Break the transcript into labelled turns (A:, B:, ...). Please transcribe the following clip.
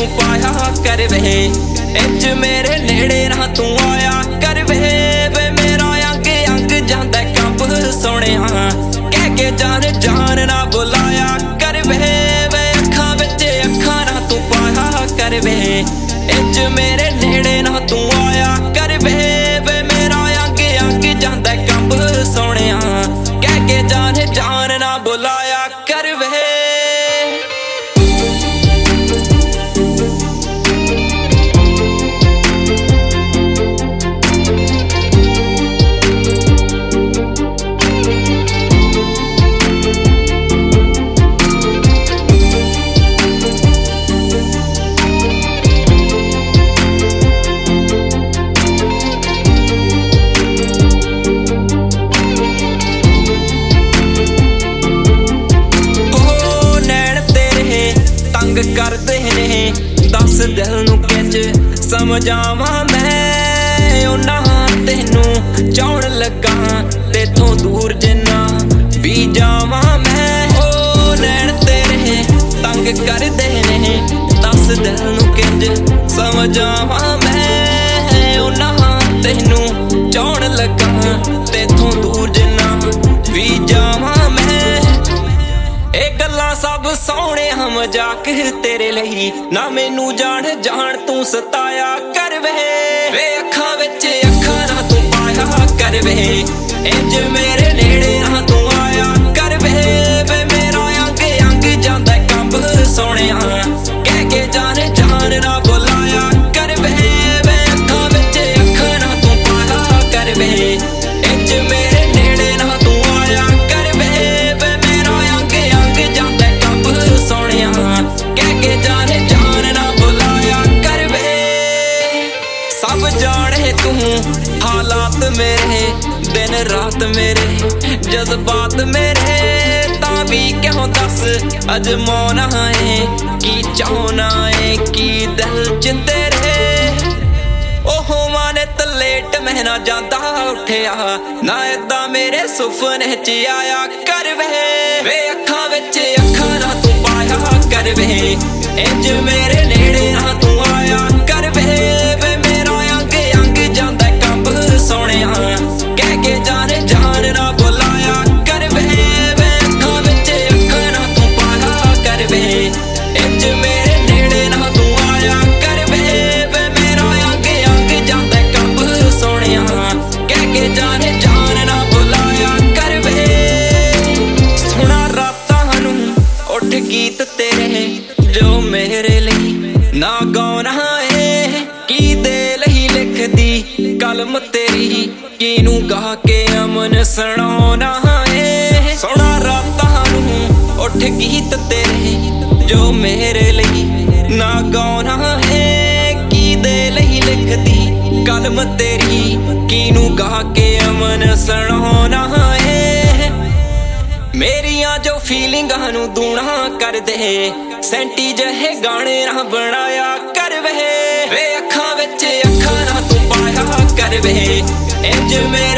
A: पाया कर वे इंज मेरे नेड़े ना तू आया कर वे मेरा अंग अंग जांदा कंब सोहणिया कह के जान जान ना बुलाया कर वे अखां विच अखां ना तू पाया कर वे इंज मेरे नेड़े ना तू आया कर वे मेरा अंग अंग जांदा कंब सोहणिया कह के जान जान ना बुलाया कर वे। करते ने दस दिल नू किंज समझावां मैं उन्हां तेनू चाहण लगा तेथों दूर जिन्ना भी जावां मैं ओ नैन तेरे तंग करदे ने दस दिल नू किंज समझावां मैं उन्हां तेनू चाहण लगा तेथों दूर जिन्ना भी जावां मैं सब सोहणे हम मजाक तेरे लई ना मैनू जान जान तू सताया कर वे अखां विच अखां ना तू पाया कर वे इंज मेरे नेड़े ना तू आया कर वे मेरा अंग अंग जांदा कंब सोहणिया कह के जान जान ना बुलाया कर वे अखां विच अखां ना तू पाया कर वे इंज मेरे नेड़े ना तू आया कर वे मेरा अंग अंग जांदा सोहणिया कह के जान जान ना बुलाया कर वे सब जाने तू हालात मेरे दिन रात मेरे जज्बात मेरे तां भी क्यों दस अजमाना है की चाहना है की दिल च तेरे ओहो माने तलेट मैं ना जांदा उठिया ना इदा मेरे सुपने च आया कर वे अखां विच अखां ना तू पाया कर वे इंज मेरे नेड़े ना तू आया कर वे मेरा अंग अंग जांदा कंब सोहणिया कह के जान जान ना बुलाया कर वे अखां विच अखां ना तू पाया कर वे इंज मेरे नेड़े ना तू आया कर वे मेरा अंग अंग जांदा कंब सोहणिया कह के जान जान ना बुलाया कर वे सुना रातां नू उठ गीत तेरे जो मेरे लिए ना गाना है की दे लही लिखदी कलम तेरी किनू गा के अमन सुनाना है सुना रातां नू उठ गीत तेरे जो मेरे लिए ना गाना है की दे लही लिखदी कलम तेरी किनू गा के अमन सुनाना है मेरिया जो फीलिंगां नू दूना कर दे सेंटी जहे गाने ना बनाया कर वे अखां विच अखां ना तू पाया कर वे इंज मेरे